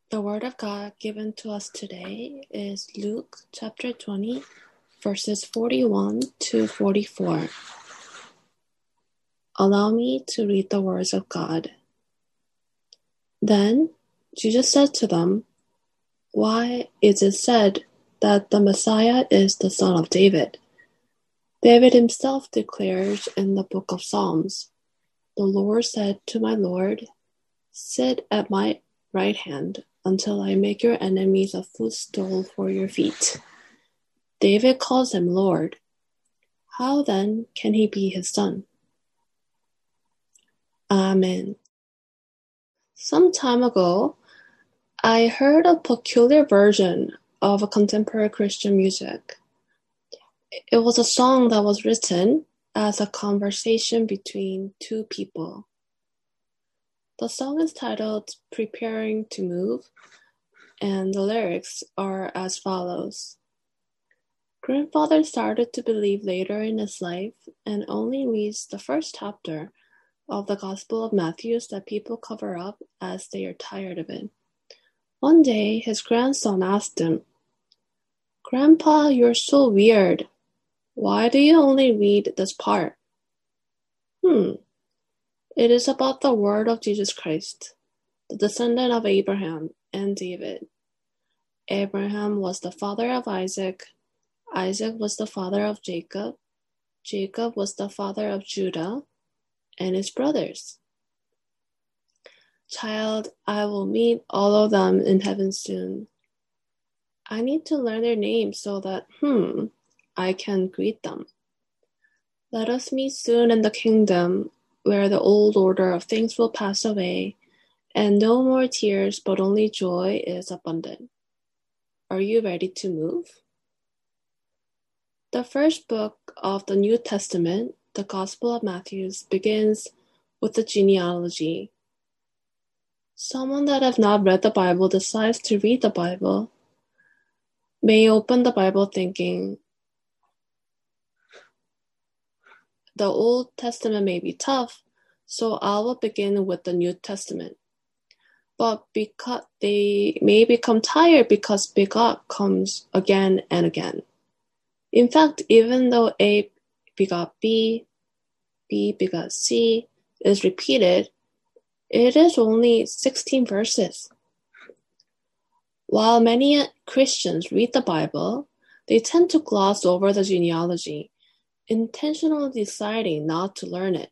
The word of God given to us today is Luke chapter 20, verses 41 to 44. Allow me to read the words of God. Then Jesus said to them, "Why is it said that the Messiah is the son of David? David himself declares in the book of Psalms, 'The Lord said to my Lord, sit at my right hand until I make your enemies a footstool for your feet.' David calls him Lord. How then can he be his son?" Amen. Some time ago, I heard a peculiar version of a contemporary Christian music. It was a song that was written as a conversation between two people. The song is titled "Preparing to Move," and the lyrics are as follows. Grandfather started to believe later in his life and only reads the first chapter of the Gospel of Matthew that people cover up as they are tired of it. One day, his grandson asked him, "Grandpa, you're so weird. Why do you only read this part?" It is about the word of Jesus Christ, the descendant of Abraham and David. Abraham was the father of Isaac. Isaac was the father of Jacob. Jacob was the father of Judah and his brothers. Child, I will meet all of them in heaven soon. I need to learn their names so that, I can greet them. Let us meet soon in the kingdom where the old order of things will pass away and no more tears but only joy is abundant. Are you ready to move? The first book of the New Testament, the Gospel of Matthew, begins with the genealogy. Someone that have not read the Bible decides to read the Bible may open the Bible thinking, the Old Testament may be tough, so I will begin with the New Testament. But because they may become tired because begot comes again and again. In fact, even though A begot B, B begot C is repeated, it is only 16 verses. While many Christians read the Bible, they tend to gloss over the genealogy, intentionally deciding not to learn it.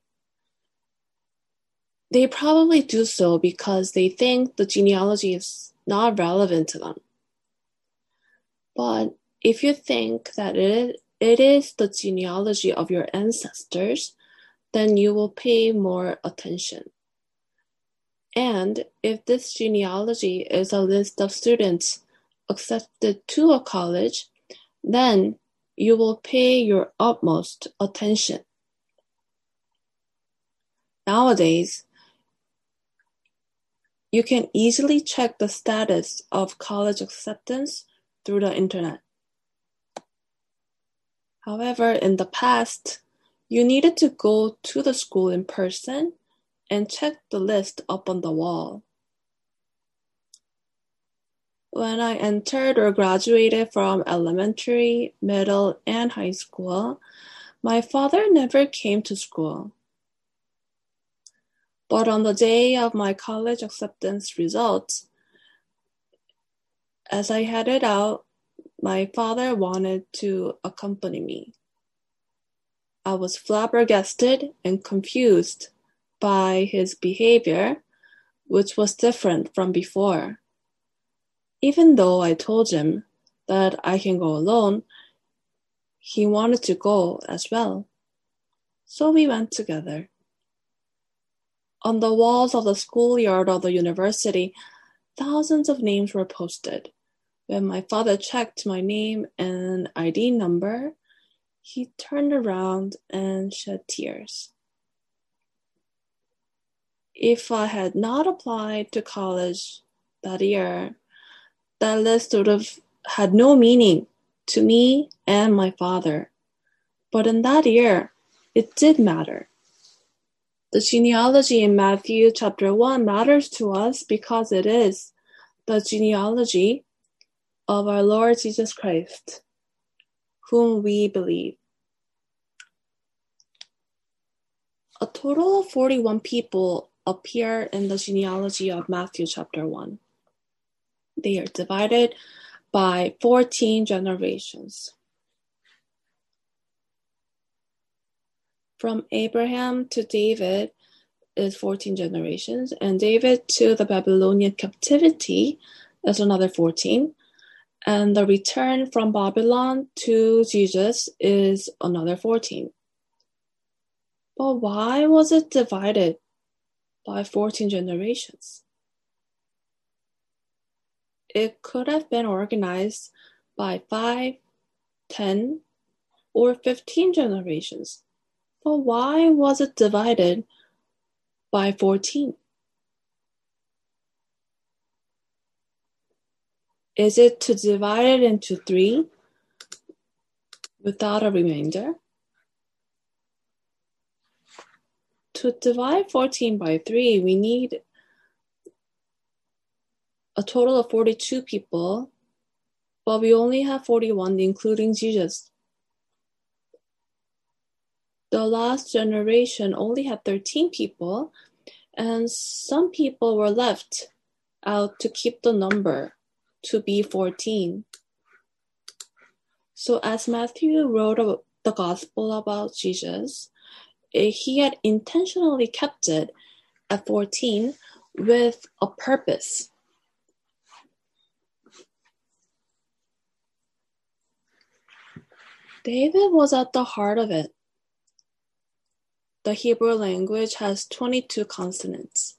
They probably do so because they think the genealogy is not relevant to them. But if you think that it is the genealogy of your ancestors, then you will pay more attention. And if this genealogy is a list of students accepted to a college, then you will pay your utmost attention. Nowadays, you can easily check the status of college acceptance through the internet. However, in the past, you needed to go to the school in person and check the list up on the wall. When I entered or graduated from elementary, middle, and high school, my father never came to school. But on the day of my college acceptance results, as I headed out, my father wanted to accompany me. I was flabbergasted and confused by his behavior, which was different from before. Even though I told him that I can go alone, he wanted to go as well. So we went together. On the walls of the schoolyard of the university, thousands of names were posted. When my father checked my name and ID number, he turned around and shed tears. If I had not applied to college that year, that list would have had no meaning to me and my father. But in that year, it did matter. The genealogy in Matthew chapter 1 matters to us because it is the genealogy of our Lord Jesus Christ, whom we believe. A total of 41 people appear in the genealogy of Matthew chapter 1. They are divided by 14 generations. From Abraham to David is 14 generations, and David to the Babylonian captivity is another 14, and the return from Babylon to Jesus is another 14. But why was it divided by 14 generations? It could have been organized by 5, 10, or 15 generations. But why was it divided by 14? Is it to divide it into 3 without a remainder? To divide 14 by 3, we need a total of 42 people, but we only have 41, including Jesus. The last generation only had 13 people, and some people were left out to keep the number to be 14. So as Matthew wrote the gospel about Jesus, he had intentionally kept it at 14 with a purpose. David was at the heart of it. The Hebrew language has 22 consonants.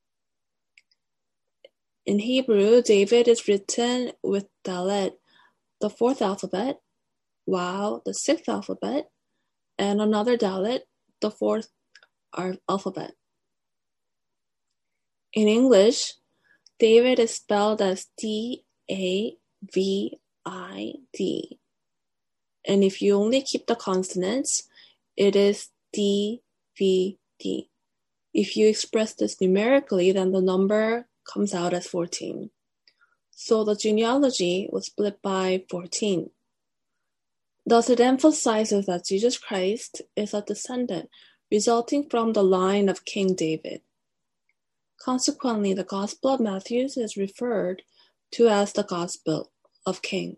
In Hebrew, David is written with Dalet, the 4th alphabet, Waw, the 6th alphabet, and another Dalet, the 4th alphabet. In English, David is spelled as D-A-V-I-D. And if you only keep the consonants, it is D-V-D. If you express this numerically, then the number comes out as 14. So the genealogy was split by 14. Thus it emphasizes that Jesus Christ is a descendant resulting from the line of King David. Consequently, the Gospel of Matthew is referred to as the Gospel of King.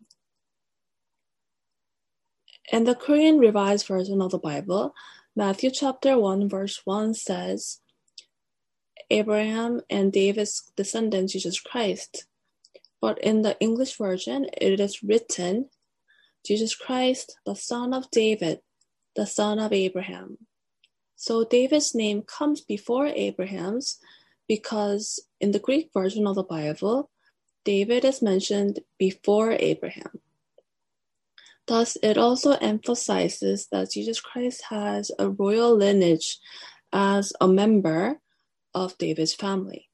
In the Korean Revised Version of the Bible, Matthew chapter 1 verse 1 says, Abraham and David's descendant, Jesus Christ. But in the English version, it is written, Jesus Christ, the son of David, the son of Abraham. So David's name comes before Abraham's because in the Greek version of the Bible, David is mentioned before Abraham. Thus, it also emphasizes that Jesus Christ has a royal lineage as a member of David's family.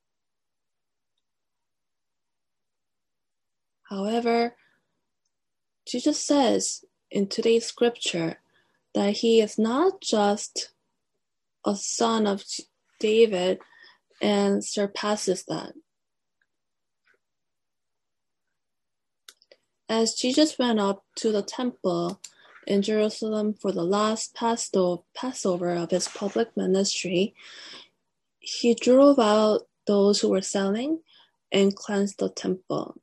However, Jesus says in today's scripture that he is not just a son of David and surpasses that. As Jesus went up to the temple in Jerusalem for the last Passover of his public ministry, he drove out those who were selling and cleansed the temple.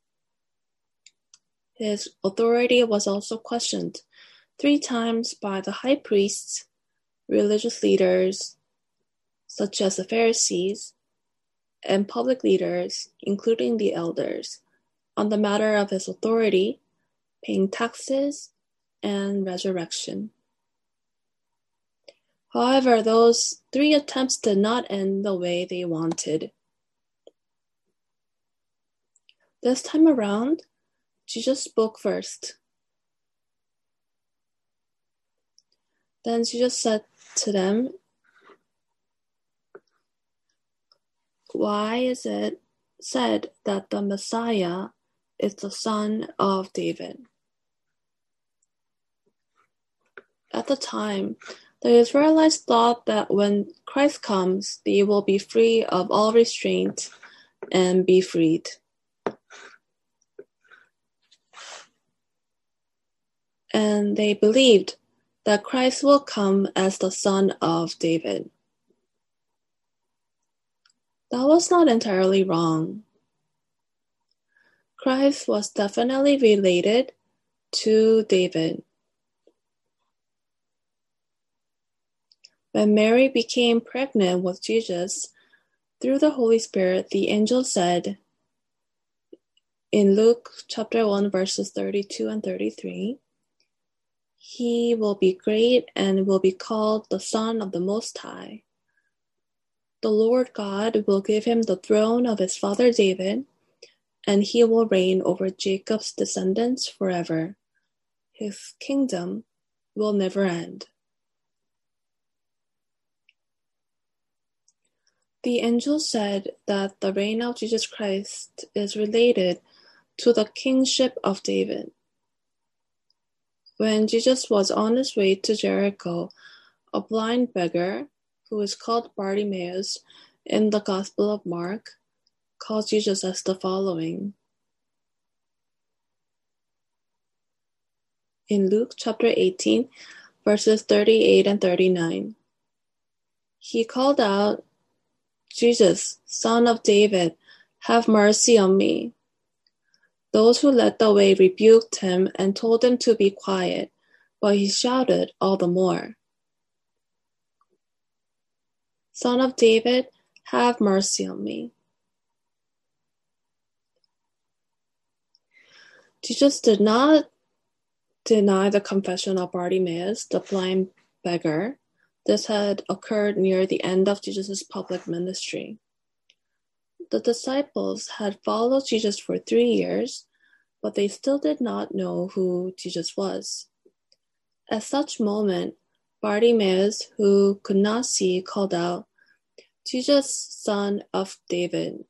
His authority was also questioned 3 times by the high priests, religious leaders, such as the Pharisees, and public leaders, including the elders, on the matter of his authority, paying taxes, and resurrection. However, those 3 attempts did not end the way they wanted. This time around, Jesus spoke first. Then Jesus said to them, why is it said that the Messiah is the son of David? At the time, the Israelites thought that when Christ comes, they will be free of all restraint and be freed. and they believed that Christ will come as the son of David. That was not entirely wrong. Christ was definitely related to David. When Mary became pregnant with Jesus through the Holy Spirit, the angel said in Luke chapter 1, verses 32 and 33, "He will be great and will be called the Son of the Most High. The Lord God will give him the throne of his father David, and he will reign over Jacob's descendants forever. His kingdom will never end." The angel said that the reign of Jesus Christ is related to the kingship of David. When Jesus was on his way to Jericho, a blind beggar, who is called Bartimaeus in the Gospel of Mark, calls Jesus as the following. In Luke chapter 18, verses 38 and 39, he called out, "Jesus, Son of David, have mercy on me." Those who led the way rebuked him and told him to be quiet, but he shouted all the more, "Son of David, have mercy on me." Jesus did not deny the confession of Bartimaeus, the blind beggar. This had occurred near the end of Jesus' public ministry. The disciples had followed Jesus for 3 years, but they still did not know who Jesus was. At such moment, Bartimaeus, who could not see, called out, "Jesus, Son of David."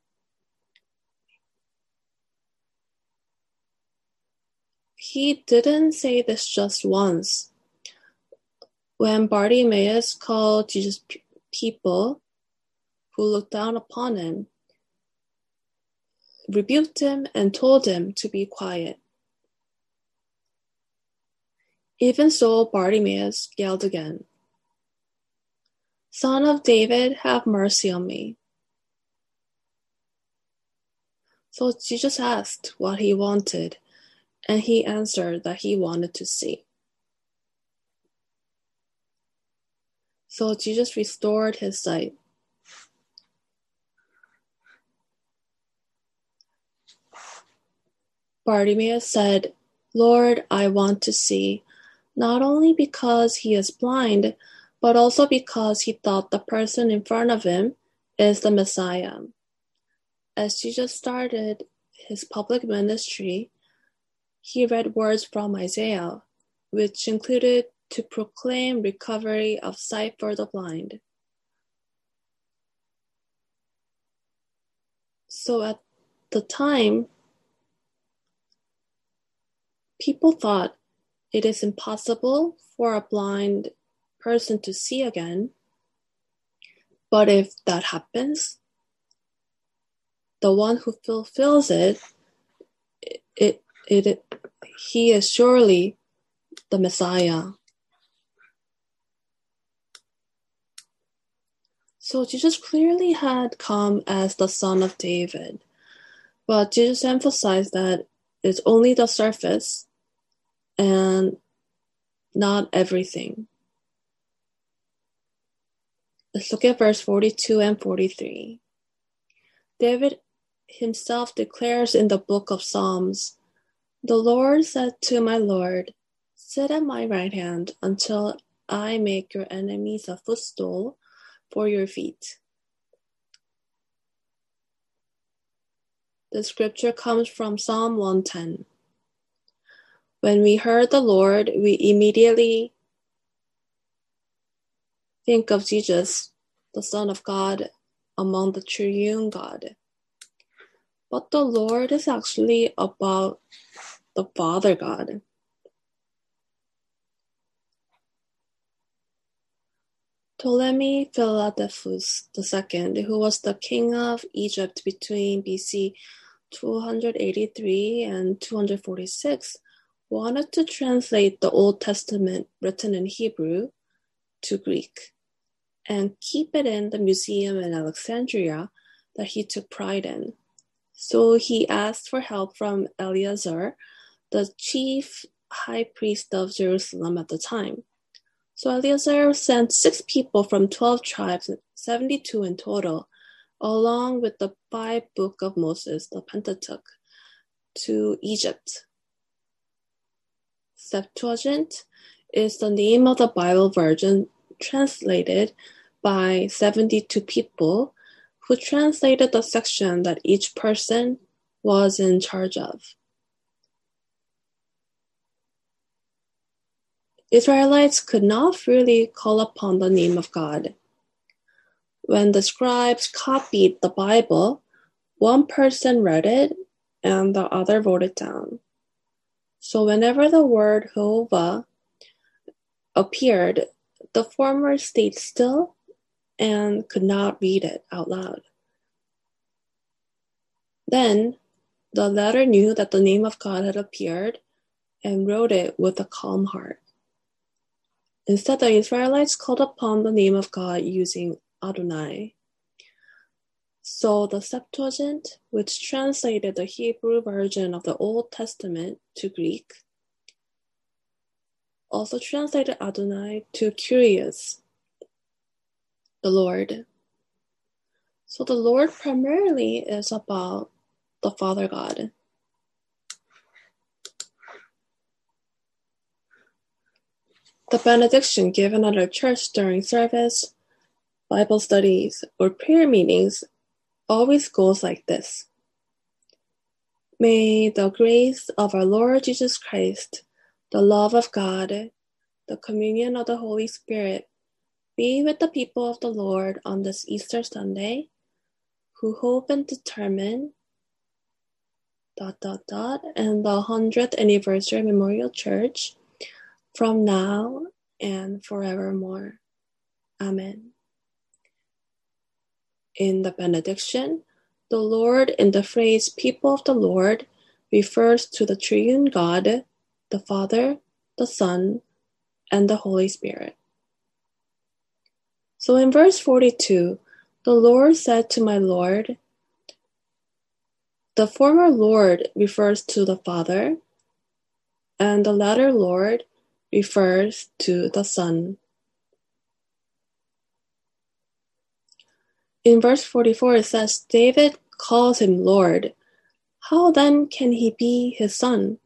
He didn't say this just once. When Bartimaeus called Jesus people who looked down upon him, rebuked him and told him to be quiet. Even so, Bartimaeus yelled again, "Son of David, have mercy on me." So Jesus asked what he wanted, and he answered that he wanted to see. So Jesus restored his sight. Bartimaeus said, "Lord, I want to see," not only because he is blind, but also because he thought the person in front of him is the Messiah. As Jesus started his public ministry, he read words from Isaiah, which included to proclaim recovery of sight for the blind. So at the time, people thought it is impossible for a blind person to see again. But if that happens, the one who fulfills it, he is surely the Messiah. So Jesus clearly had come as the Son of David, but Jesus emphasized that it's only the surface and not everything. Let's look at verse 42 and 43. David himself declares in the book of Psalms, "The Lord said to my Lord, sit at my right hand until I make your enemies a footstool for your feet." The scripture comes from Psalm 110. When we heard the Lord, we immediately think of Jesus, the Son of God, among the triune God. But the Lord is actually about the Father God. Ptolemy Philadelphus II, who was the king of Egypt between BC 283 and 246, wanted to translate the Old Testament written in Hebrew to Greek and keep it in the museum in Alexandria that he took pride in. So he asked for help from Eleazar, the chief high priest of Jerusalem at the time. So Eleazar sent 6 people from 12 tribes, 72 in total, along with the 5 books of Moses, the Pentateuch, to Egypt. Septuagint is the name of the Bible version translated by 72 people who translated the section that each person was in charge of. Israelites could not freely call upon the name of God. When the scribes copied the Bible, one person read it and the other wrote it down. So whenever the word Jehovah appeared, the former stayed still and could not read it out loud. Then the latter knew that the name of God had appeared and wrote it with a calm heart. Instead, the Israelites called upon the name of God using Adonai. So the Septuagint, which translated the Hebrew version of the Old Testament to Greek, also translated Adonai to Kyrios, the Lord. So the Lord primarily is about the Father God. The benediction given at our church during service, Bible studies, or prayer meetings always goes like this. May the grace of our Lord Jesus Christ, the love of God, the communion of the Holy Spirit be with the people of the Lord on this Easter Sunday, who hope and determine ... and the 100th Anniversary Memorial Church from now and forevermore. Amen. In the benediction, the Lord in the phrase people of the Lord refers to the triune God, the Father, the Son, and the Holy Spirit. So in verse 42, the Lord said to my Lord, the former Lord refers to the Father, and the latter Lord refers to the Son. In verse 44, it says, David calls him Lord. How then can he be his son?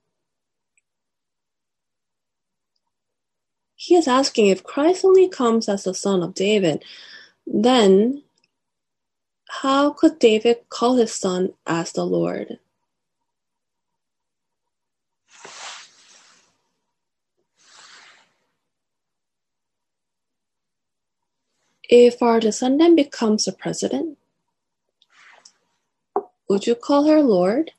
He is asking if Christ only comes as the son of David, then how could David call his son as the Lord? If our descendant becomes a president, would you call her Lord?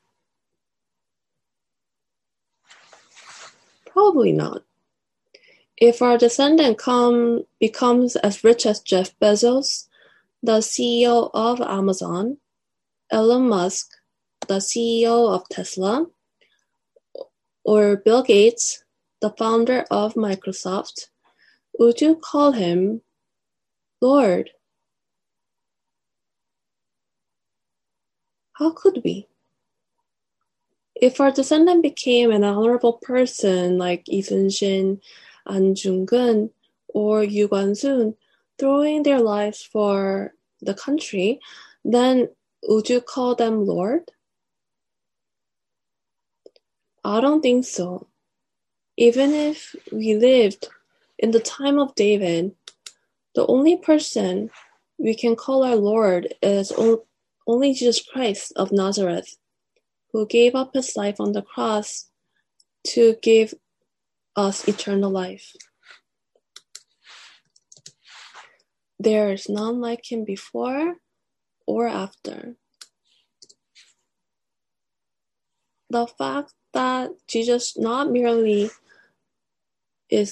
Probably not. If our descendant becomes as rich as Jeff Bezos, the CEO of Amazon, Elon Musk, the CEO of Tesla, or Bill Gates, the founder of Microsoft, would you call him Lord? How could we? If our descendant became an honorable person like Lee Sun-shin, An Jung-geun, or Yu Guan-soon, throwing their lives for the country, then would you call them Lord? I don't think so. Even if we lived in the time of David, the only person we can call our Lord is only Jesus Christ of Nazareth, who gave up his life on the cross to give us eternal life. There is none like him before or after. The fact that Jesus is not merely the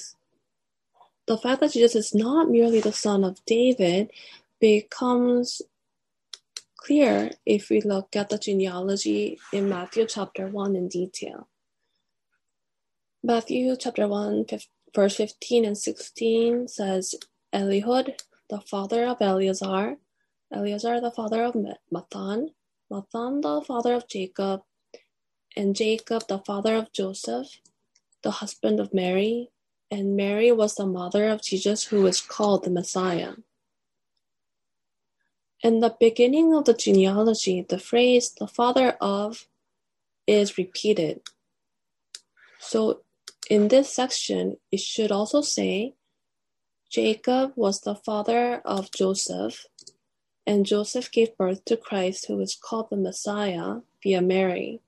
son of David becomes clear if we look at the genealogy in Matthew chapter 1 in detail. Matthew chapter 1, verse 15 and 16 says, Elihud, the father of Eleazar, Eleazar the father of Matthan, Matthan the father of Jacob, and Jacob the father of Joseph, the husband of Mary, and Mary was the mother of Jesus, who is called the Messiah. In the beginning of the genealogy, the phrase the father of is repeated. So in this section, it should also say Jacob was the father of Joseph, and Joseph gave birth to Christ, who is called the Messiah, via Mary.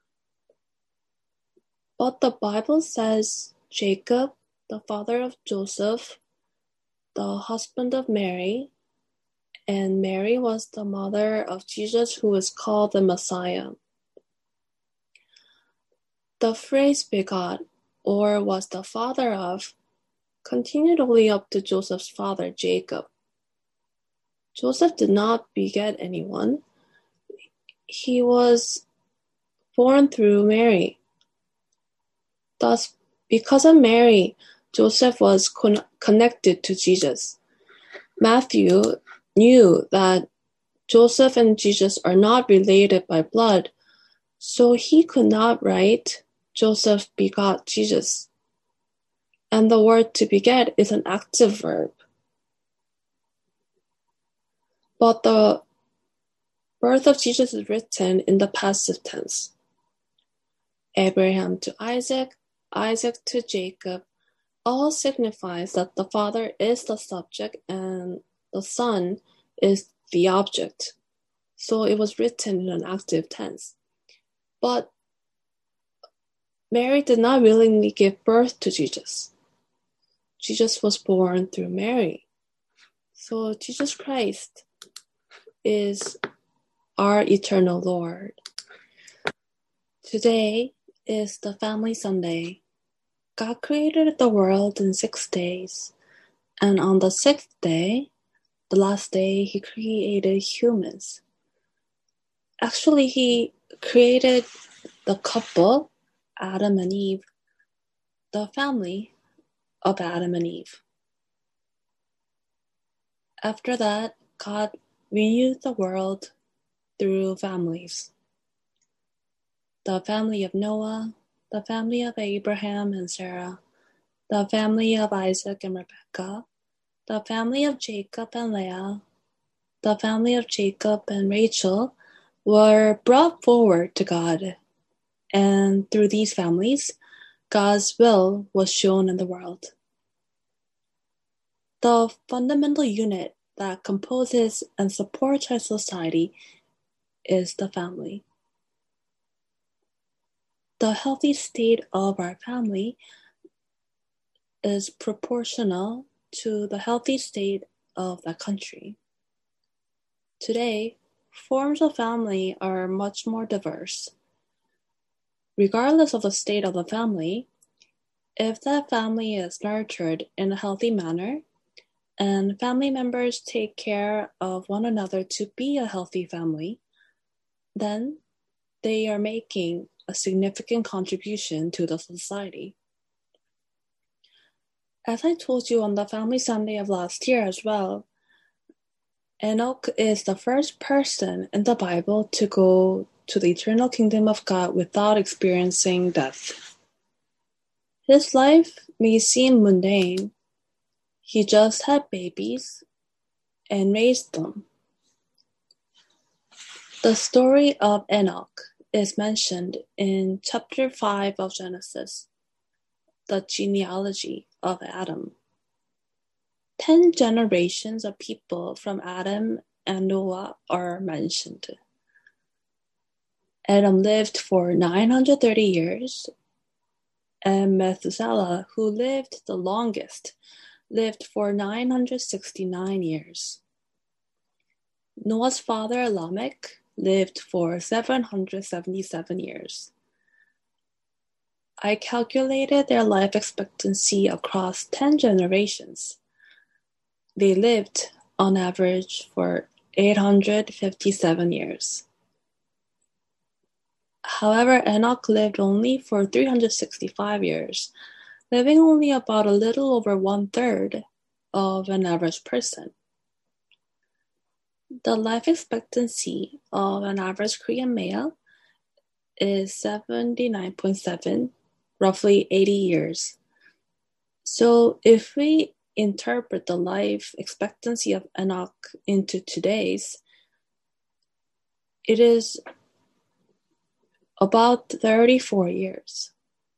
But the Bible says Jacob, the father of Joseph, the husband of Mary, and Mary was the mother of Jesus, who is called the Messiah. The phrase begot, or was the father of, continued only up to Joseph's father, Jacob. Joseph did not beget anyone. He was born through Mary. Thus, because of Mary, Joseph was connected to Jesus. Matthew knew that Joseph and Jesus are not related by blood, so he could not write Joseph begot Jesus. And the word to beget is an active verb. But the birth of Jesus is written in the passive tense. Abraham to Isaac, Isaac to Jacob, all signifies that the father is the subject and the son is the object. So it was written in an active tense. But Mary did not willingly give birth to Jesus. Jesus was born through Mary. So Jesus Christ is our eternal Lord. Today is the Family Sunday. God created the world in 6 days, and on the 6th day, the last day, he created humans. Actually, he created the couple, Adam and Eve, the family of Adam and Eve. After that, God renewed the world through families. The family of Noah, the family of Abraham and Sarah, the family of Isaac and Rebekah, the family of Jacob and Leah, the family of Jacob and Rachel were brought forward to God, and through these families, God's will was shown in the world. The fundamental unit that composes and supports our society is the family. The healthy state of our family is proportional to the healthy state of the country. Today, forms of family are much more diverse. Regardless of the state of the family, if that family is nurtured in a healthy manner, and family members take care of one another to be a healthy family, then they are making a significant contribution to the society. As I told you on the Family Sunday of last year as well, Enoch is the first person in the Bible to go to the eternal kingdom of God without experiencing death. His life may seem mundane. He just had babies and raised them. The story of Enoch is mentioned in chapter 5 of Genesis, the genealogy of Adam. 10 generations of people from Adam and Noah are mentioned. Adam lived for 930 years, and Methuselah, who lived the longest, lived for 969 years. Noah's father Lamech lived for 777 years. I calculated their life expectancy across 10 generations. They lived, on average, for 857 years. However, Enoch lived only for 365 years, living only about a little over 1/3 of an average person. The life expectancy of an average Korean male is 79.7, roughly 80 years. So if we interpret the life expectancy of Enoch into today's, it is about 34 years.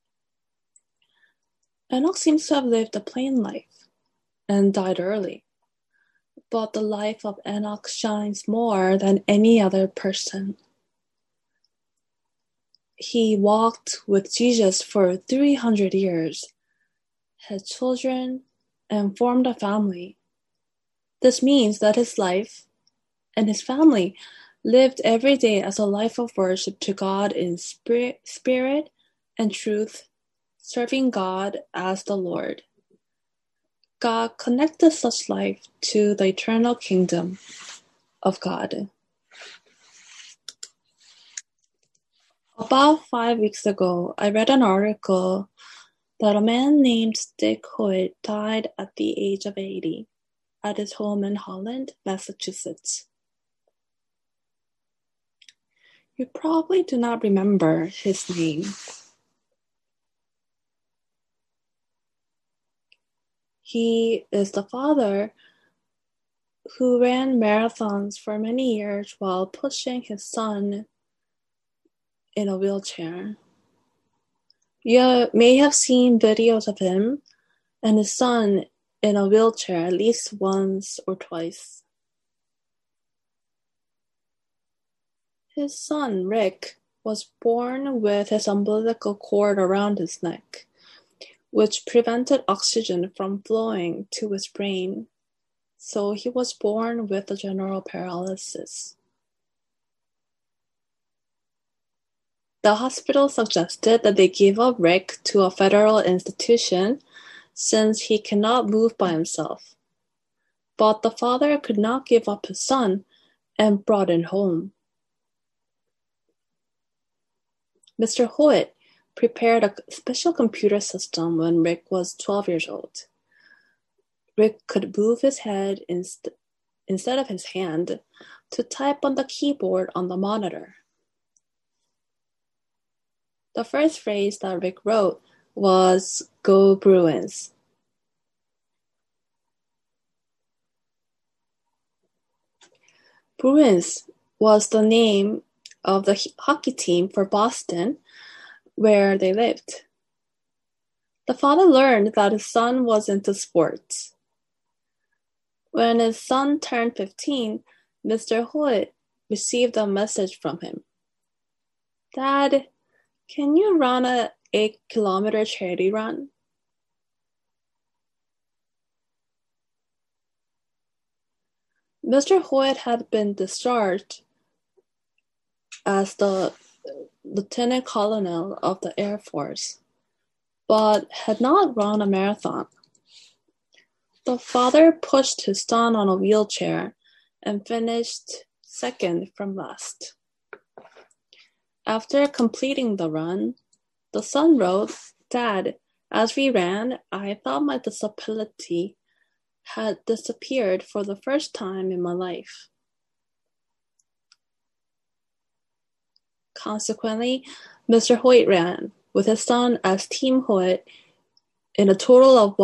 Enoch seems to have lived a plain life and died early. But the life of Enoch shines more than any other person. He walked with Jesus for 300 years, had children, and formed a family. This means that his life and his family lived every day as a life of worship to God in spirit and truth, serving God as the Lord. God connected such life to the eternal kingdom of God. About 5 weeks ago, I read an article that a man named Dick Hoyt died at the age of 80 at his home in Holland, Massachusetts. You probably do not remember his name. He is the father who ran marathons for many years while pushing his son in a wheelchair. You may have seen videos of him and his son in a wheelchair at least once or twice. His son, Rick, was born with his umbilical cord around his neck, which prevented oxygen from flowing to his brain, so he was born with a general paralysis. The hospital suggested that they give up Rick to a federal institution since he cannot move by himself. But the father could not give up his son and brought him home. Mr. Hoyt prepared a special computer system when Rick was 12 years old. Rick could move his head instead of his hand to type on the keyboard on the monitor. The first phrase that Rick wrote was "Go Bruins." Bruins was the name of the hockey team for Boston, where they lived. The father learned that his son was into sports. When his son turned 15, Mr. Hoyt received a message from him. "Dad, can you run an 8-kilometer charity run?" Mr. Hoyt had been discharged as the lieutenant colonel of the Air Force, but had not run a marathon. The father pushed his son on a wheelchair and finished second from last. After completing the run, the son wrote, "Dad, as we ran, I thought my disability had disappeared for the first time in my life." Consequently, Mr. Hoyt ran with his son as Team Hoyt in a total of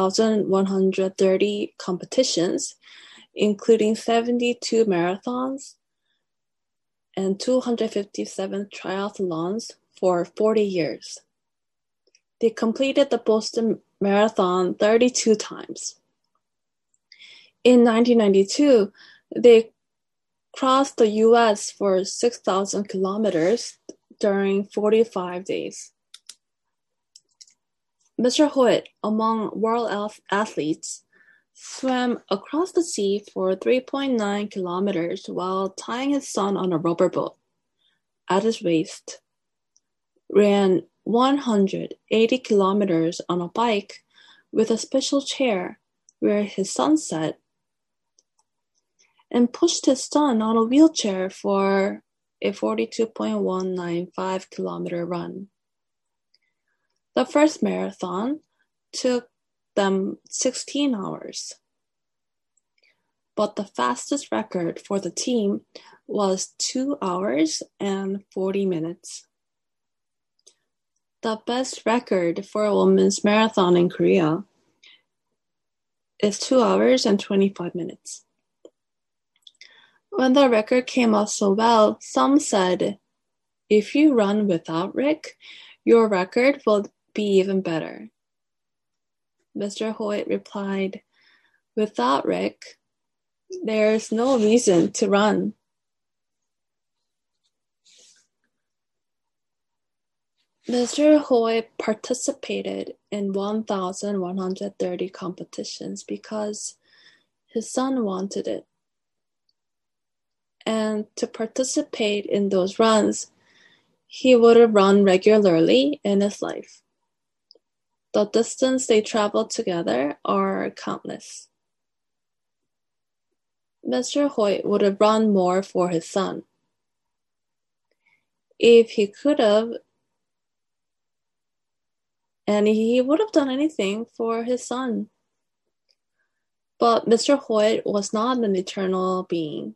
1,130 competitions, including 72 marathons and 257 triathlons for 40 years. They completed the Boston Marathon 32 times. In 1992, they crossed the U.S. for 6,000 kilometers during 45 days. Mr. Hoyt, among world athletes, swam across the sea for 3.9 kilometers while tying his son on a rubber boat at his waist, ran 180 kilometers on a bike with a special chair where his son sat, and pushed his son on a wheelchair for a 42.195 kilometer run. The first marathon took them 16 hours. But the fastest record for the team was 2 hours and 40 minutes. The best record for a women's marathon in Korea is 2 hours and 25 minutes. When the record came out so well, some said, if you run without Rick, your record will be even better. Mr. Hoyt replied, without Rick, there's no reason to run. Mr. Hoyt participated in 1,130 competitions because his son wanted it. And to participate in those runs, he would have run regularly in his life. The distance they traveled together are countless. Mr. Hoyt would have run more for his son. If he could have, and he would have done anything for his son. But Mr. Hoyt was not an eternal being.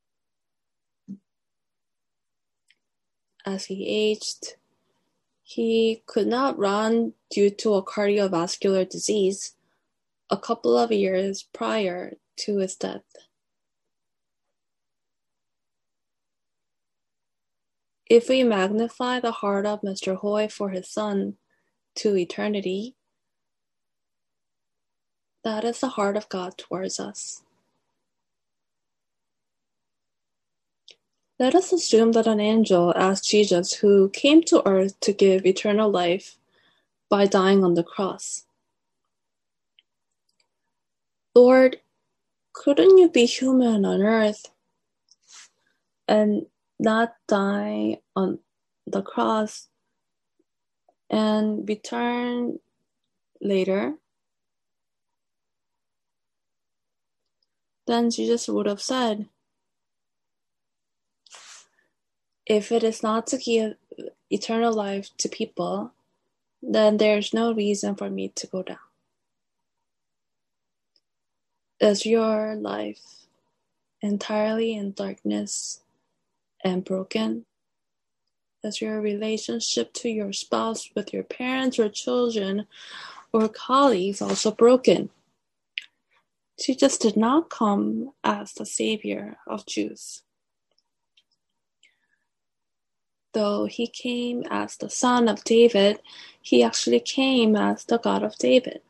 As he aged, he could not run due to a cardiovascular disease a couple of years prior to his death. If we magnify the heart of Mr. Hoyt for his son to eternity, that is the heart of God towards us. Let us assume that an angel asked Jesus, who came to earth to give eternal life by dying on the cross, Lord, couldn't you be human on earth and not die on the cross and return later? Then Jesus would have said, if it is not to give eternal life to people, then there's no reason for me to go down. Is your life entirely in darkness and broken? Is your relationship to your spouse, with your parents or children or colleagues also broken? Jesus did not come as the Savior of Jews. Though he came as the Son of David, he actually came as the God of David.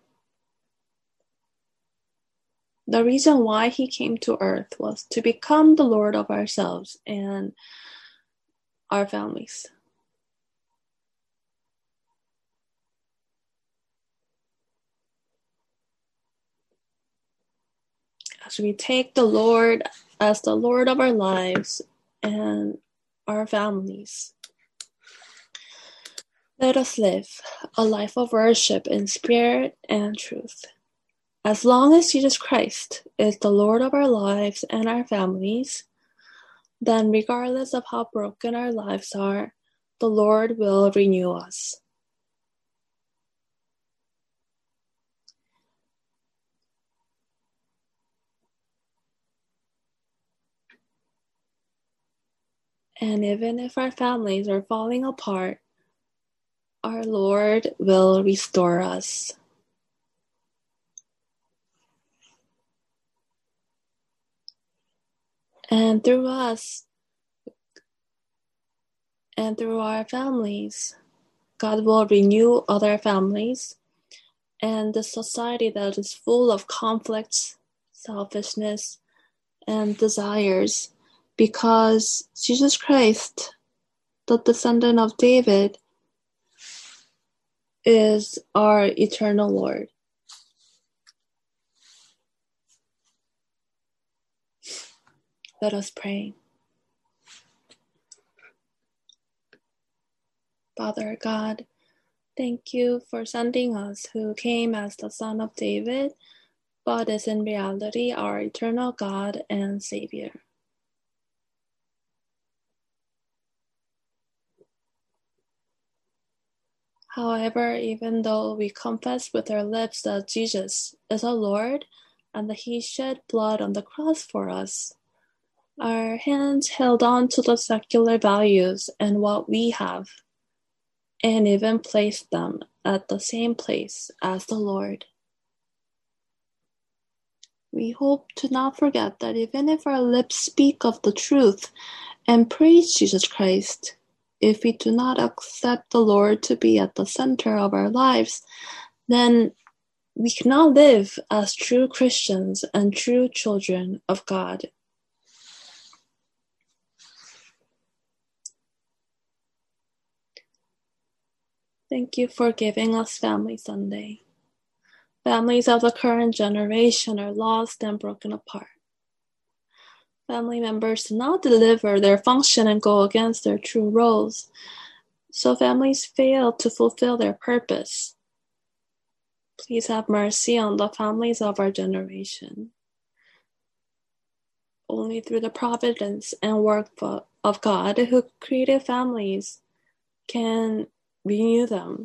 The reason why he came to earth was to become the Lord of ourselves and our families. As we take the Lord as the Lord of our lives and our families, let us live a life of worship in spirit and truth. As long as Jesus Christ is the Lord of our lives and our families, then regardless of how broken our lives are, the Lord will renew us. And even if our families are falling apart, our Lord will restore us. And through us, and through our families, God will renew other families and the society that is full of conflicts, selfishness, and desires, because Jesus Christ, the descendant of David, is our eternal Lord. Let us pray. Father God, thank you for sending us, who came as the Son of David, but is in reality our eternal God and Savior. However, even though we confess with our lips that Jesus is our Lord and that He shed blood on the cross for us, our hands held on to the secular values and what we have, and even placed them at the same place as the Lord. We hope to not forget that even if our lips speak of the truth and praise Jesus Christ, if we do not accept the Lord to be at the center of our lives, then we cannot live as true Christians and true children of God. Thank you for giving us Family Sunday. Families of the current generation are lost and broken apart. Family members do not deliver their function and go against their true roles, so families fail to fulfill their purpose. Please have mercy on the families of our generation. Only through the providence and work of God, who created families, can renew them.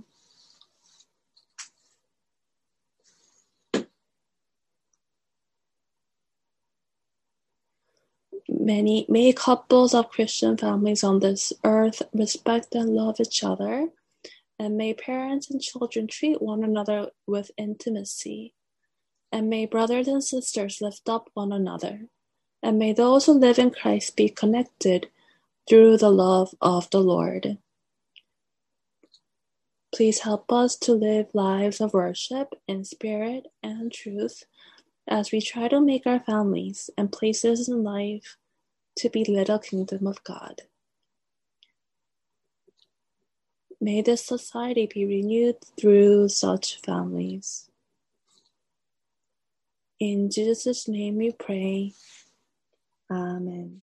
May couples of Christian families on this earth respect and love each other, and may parents and children treat one another with intimacy, and may brothers and sisters lift up one another, and may those who live in Christ be connected through the love of the Lord. Please help us to live lives of worship in spirit and truth as we try to make our families and places in life to be little kingdom of God. May this society be renewed through such families. In Jesus' name we pray. Amen.